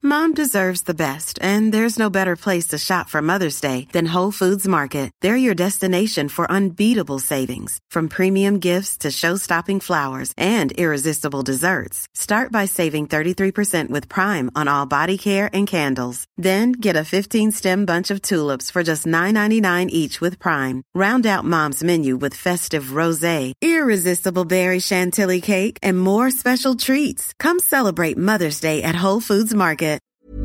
Mom deserves the best, and there's no better place to shop for Mother's Day than Whole Foods Market. They're your destination for unbeatable savings, from premium gifts to show-stopping flowers and irresistible desserts. Start by saving 33% with Prime on all body care and candles. Then get a 15-stem bunch of tulips for just $9.99 each with Prime. Round out Mom's menu with festive rosé, irresistible berry chantilly cake, and more special treats. Come celebrate Mother's Day at Whole Foods Market.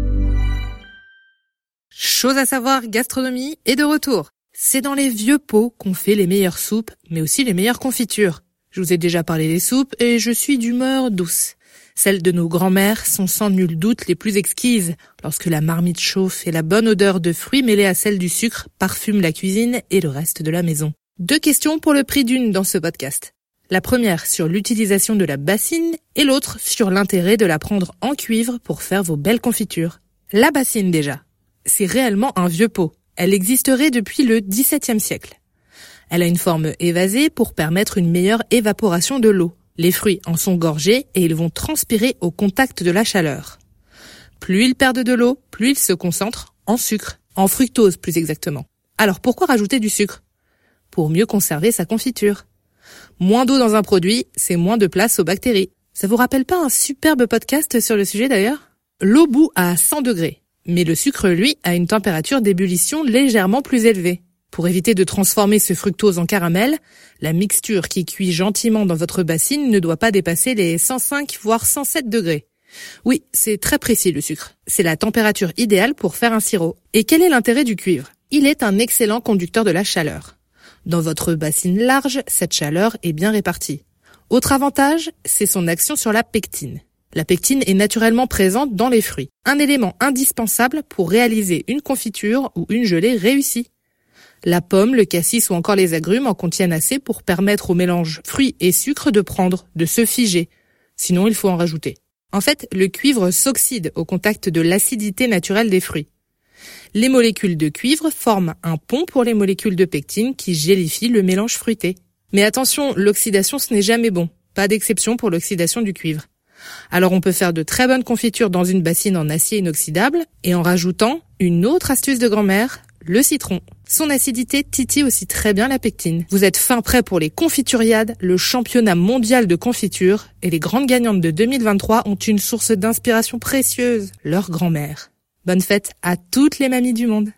Chose à savoir, gastronomie est de retour. C'est dans les vieux pots qu'on fait les meilleures soupes, mais aussi les meilleures confitures. Je vous ai déjà parlé des soupes et je suis d'humeur douce. Celles de nos grands-mères sont sans nul doute les plus exquises, lorsque la marmite chauffe et la bonne odeur de fruits mêlés à celle du sucre parfume la cuisine et le reste de la maison. 2 questions pour le prix d'une dans ce podcast. La première sur l'utilisation de la bassine et l'autre sur l'intérêt de la prendre en cuivre pour faire vos belles confitures. La bassine déjà. C'est réellement un vieux pot. Elle existerait depuis le XVIIe siècle. Elle a une forme évasée pour permettre une meilleure évaporation de l'eau. Les fruits en sont gorgés et ils vont transpirer au contact de la chaleur. Plus ils perdent de l'eau, plus ils se concentrent en sucre, en fructose plus exactement. Alors pourquoi rajouter du sucre ? Pour mieux conserver sa confiture. Moins d'eau dans un produit, c'est moins de place aux bactéries. Ça vous rappelle pas un superbe podcast sur le sujet d'ailleurs ? L'eau bout à 100 degrés. Mais le sucre, lui, a une température d'ébullition légèrement plus élevée. Pour éviter de transformer ce fructose en caramel, la mixture qui cuit gentiment dans votre bassine ne doit pas dépasser les 105 voire 107 degrés. Oui, c'est très précis le sucre. C'est la température idéale pour faire un sirop. Et quel est l'intérêt du cuivre ? Il est un excellent conducteur de la chaleur. Dans votre bassine large, cette chaleur est bien répartie. Autre avantage, c'est son action sur la pectine. La pectine est naturellement présente dans les fruits, un élément indispensable pour réaliser une confiture ou une gelée réussie. La pomme, le cassis ou encore les agrumes en contiennent assez pour permettre au mélange fruits et sucre de prendre, de se figer. Sinon, il faut en rajouter. En fait, le cuivre s'oxyde au contact de l'acidité naturelle des fruits. Les molécules de cuivre forment un pont pour les molécules de pectine qui gélifient le mélange fruité. Mais attention, l'oxydation ce n'est jamais bon. Pas d'exception pour l'oxydation du cuivre. Alors on peut faire de très bonnes confitures dans une bassine en acier inoxydable et en rajoutant une autre astuce de grand-mère, le citron. Son acidité titille aussi très bien la pectine. Vous êtes fin prêt pour les confituriades, le championnat mondial de confiture, et les grandes gagnantes de 2023 ont une source d'inspiration précieuse, leur grand-mère. Bonne fête à toutes les mamies du monde.